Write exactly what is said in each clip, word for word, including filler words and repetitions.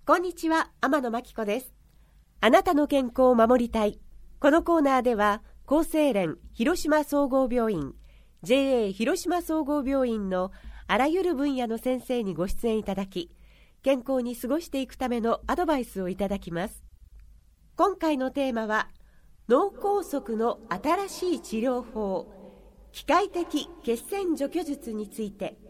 こんにちは、天野真紀子です。あなたの健康を守りたい。このコーナーでは厚生連広島総合病院 ジェーエー 広島総合病院のあらゆる分野の先生にご出演いただき、健康に過ごしていくためのアドバイスをいただきます。今回のテーマは脳梗塞の新しい治療法、機械的血栓除去術について。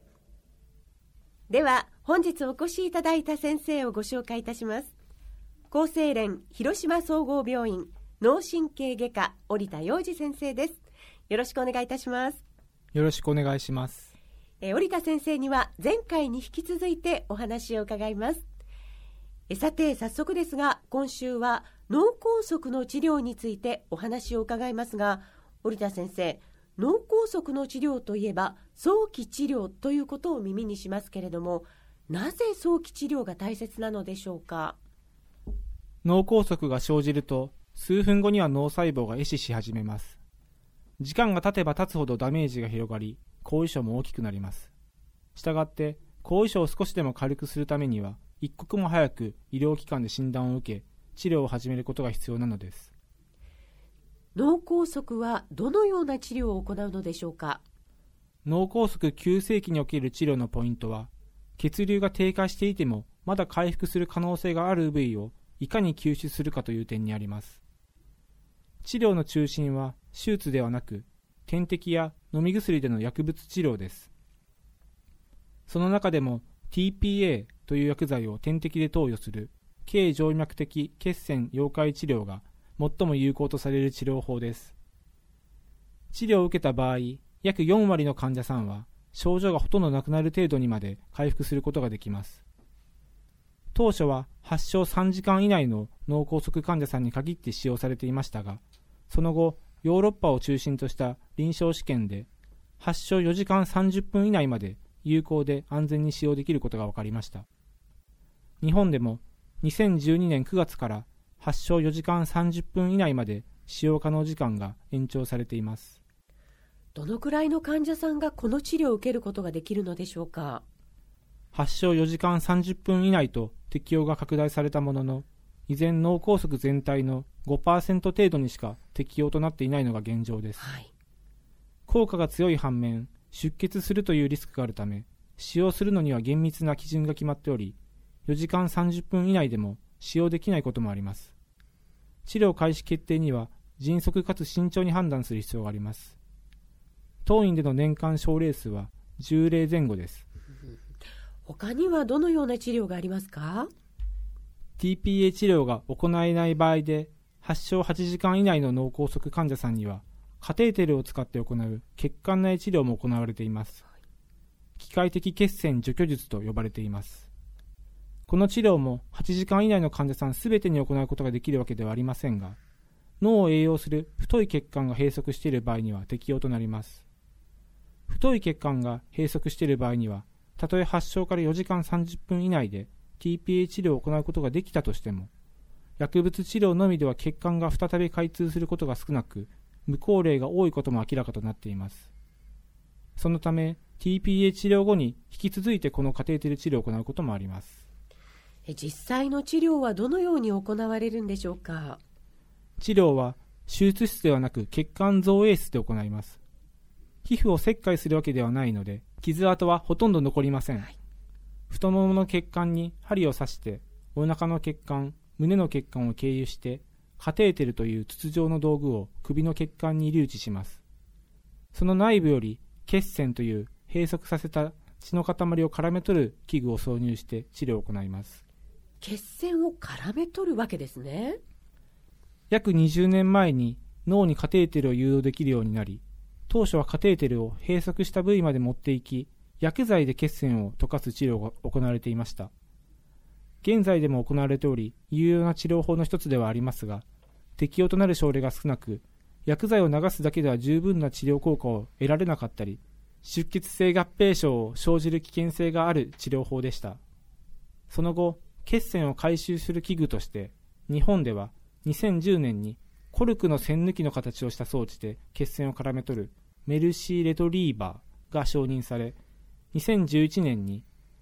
では本日お越しいただいた先生をご紹介いたします。厚生連広島総合病院脳神経外科織田洋二先生です。よろしくお願いいたします。 よろしくお願いします。 え織田先生には前回に引き続いてお話を伺います。えさて早速ですが、今週は脳梗塞の治療についてお話を伺いますが、織田先生、脳梗塞の治療といえば早期治療ということを耳にしますけれども、なぜ早期治療が大切なのでしょうか。 脳梗塞が生じると数分後には脳細胞が壊死し始めます。時間が経てば経つほどダメージが広がり、後遺症も大きくなります。したがって後遺症を少しでも軽くするためには、一刻も早く医療機関で診断を受け治療を始めることが必要なのです。 脳梗塞はどのような治療を行うのでしょうか。 脳梗塞急性期における治療のポイントは、血流が低下していてもまだ回復する可能性がある部位をいかに救出するかという点にあります。治療の中心は手術ではなく、点滴や飲み薬での薬物治療です。その中でも ティーピーエー という薬剤を点滴で投与する経静脈的血栓溶解治療が最も有効とされる治療法です。治療を受けた場合、約よんわりの患者さんは症状がほとんどなくなる程度にまで回復することができます。当初は発症さんじかん以内の脳梗塞患者さんに限って使用されていましたが、その後ヨーロッパを中心とした臨床試験で発症よじかんさんじゅっぷん以内まで有効で安全に使用できることが分かりました。日本でもにせんじゅうにねんくがつから発症よじかんさんじゅっぷん以内まで使用可能時間が延長されています。 どのくらいの患者さんがこの治療を受けることができるのでしょうか。 発症よじかんさんじゅっぷん以内と適用が拡大されたものの、依然脳梗塞全体の ごパーセント 程度にしか適用となっていないのが現状です。 はい、 効果が強い反面、出血するというリスクがあるため、使用するのには厳密な基準が決まっており、よじかんさんじゅっぷん以内でも使用できないこともあります。治療開始決定には迅速かつ慎重に判断する必要があります。当院での年間症例数はじゅうれいぜん後です。 他にはどのような治療がありますか。 ティーピーエー 治療が行えない場合で、発症はちじかん以内の脳梗塞患者さんにはカテーテルを使って行う血管内治療も行われています。機械的血栓除去術と呼ばれています。この治療もはちじかん以内の患者さんすべてに行うことができるわけではありませんが、脳を栄養する太い血管が閉塞している場合には適用となります。太い血管が閉塞している場合には、たとえ発症からよじかんさんじゅっぷん以内で ティーピーエー 治療を行うことができたとしても、薬物治療のみでは血管が再び開通することが少なく、無効例が多いことも明らかとなっています。そのため ティーピーエー 治療後に引き続いてこのカテーテル治療を行うこともあります。 え実際の治療はどのように行われるんでしょうか。 治療は手術室ではなく血管造影室で行います。皮膚を切開するわけではないので、傷跡はほとんど残りません。はい、太ももの血管に針を刺して、お腹の血管、胸の血管を経由して、カテーテルという筒状の道具を首の血管に留置します。その内部より血栓という閉塞させた血の塊を絡め取る器具を挿入して治療を行います。 血栓を絡め取るわけですね。 約にじゅうねんまえに脳にカテーテルを誘導できるようになり、当初はカテーテルを閉塞した部位まで持っていき、薬剤で血栓を溶かす治療が行われていました。現在でも行われており、有用な治療法の一つではありますが、適用となる症例が少なく、薬剤を流すだけでは十分な治療効果を得られなかったり、出血性合併症を生じる危険性がある治療法でした。その後、血栓を回収する器具として、日本ではにせんじゅうねんにコルクの栓抜きの形をした装置で血栓を絡め取るメルシーレトリーバーが承認され、にせんじゅういちねんに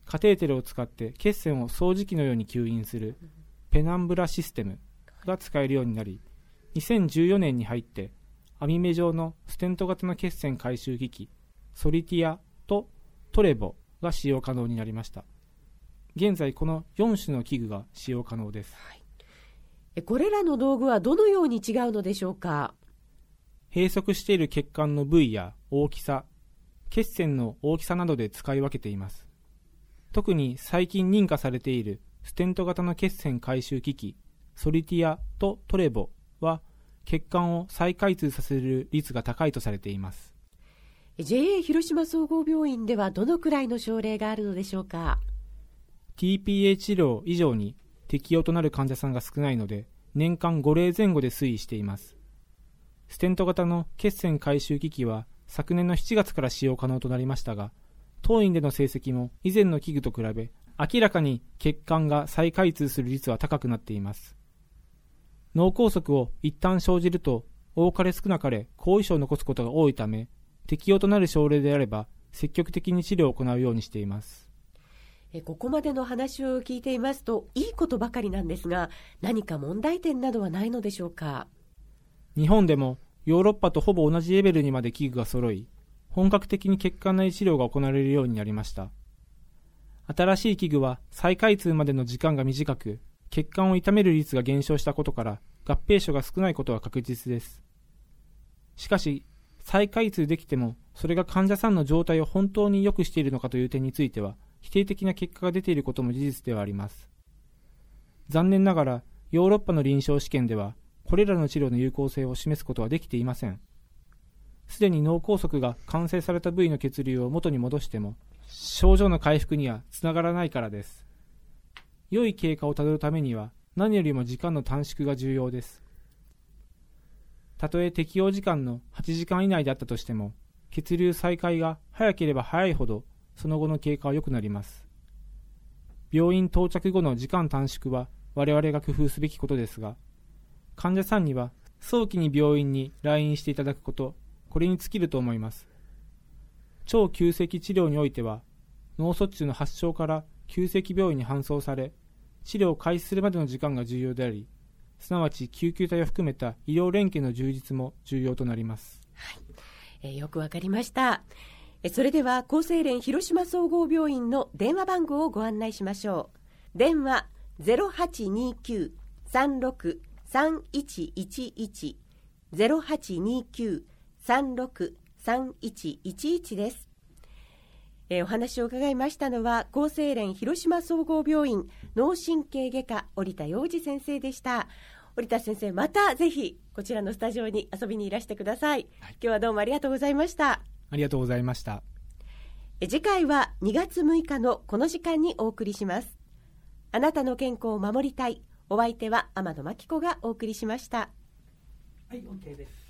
カテーテルを使って血栓を掃除機のように吸引するペナンブラシステムが使えるようになり、にせんじゅうよねんに入って網目状のステント型の血栓回収機器ソリティアとトレボが使用可能になりました。現在このよん種の器具が使用可能です。 はい、これらの道具はどのように違うのでしょうか。 閉塞している血管の部位や大きさ、血栓の大きさなどで使い分けています。特に最近認可されているステント型の血栓回収機器ソリティアとトレボは血管を再開通させる率が高いとされています。 ジェーエー 広島総合病院ではどのくらいの症例があるのでしょうか。 ティーピーエー 治療以上に適用となる患者さんが少ないので年間ご例前後で推移しています。ステント型の血栓回収機器は昨年のしちがつから使用可能となりましたが、当院での成績も以前の器具と比べ明らかに血管が再開通する率は高くなっています。脳梗塞を一旦生じると多かれ少なかれ後遺症を残すことが多いため、適用となる症例であれば積極的に治療を行うようにしています。 えここまでの話を聞いていますといいことばかりなんですが、何か問題点などはないのでしょうか。 日本でもヨーロッパとほぼ同じレベルにまで器具が揃い、本格的に血管内治療が行われるようになりました。新しい器具は再開通までの時間が短く、血管を痛める率が減少したことから合併症が少ないことは確実です。しかし、再開通できてもそれが患者さんの状態を本当に良くしているのかという点については否定的な結果が出ていることも事実ではあります。残念ながらヨーロッパの臨床試験ではこれらの治療の有効性を示すことはできていません。すでに脳梗塞が完成された部位の血流を元に戻しても症状の回復にはつながらないからです。良い経過をたどるためには何よりも時間の短縮が重要です。たとえ適用時間のはちじかん以内であったとしても、血流再開が早ければ早いほどその後の経過は良くなります。病院到着後の時間短縮は我々が工夫すべきことですが、患者さんには早期に病院に来院していただくこと、これに尽きると思います。超急性期治療においては、脳卒中の発症から急性期病院に搬送され、治療を開始するまでの時間が重要であり、すなわち救急隊を含めた医療連携の充実も重要となります。 はい、えー、よくわかりました。えそれでは厚生連広島総合病院の電話番号をご案内しましょう。電話 ゼロはちにきゅうさんろくさんいちいちいち ゼロはちにきゅうさんろくさんいちいちいちです。えー、お話を伺いましたのは厚生連広島総合病院脳神経外科織田洋二先生でした。織田先生、またぜひこちらのスタジオに遊びにいらしてください。はい、今日はどうもありがとうございました。 ありがとうございました。 え次回はにがつむいかのこの時間にお送りします。あなたの健康を守りたい。お相手は天野真紀子がお送りしました。 はい、 OK です。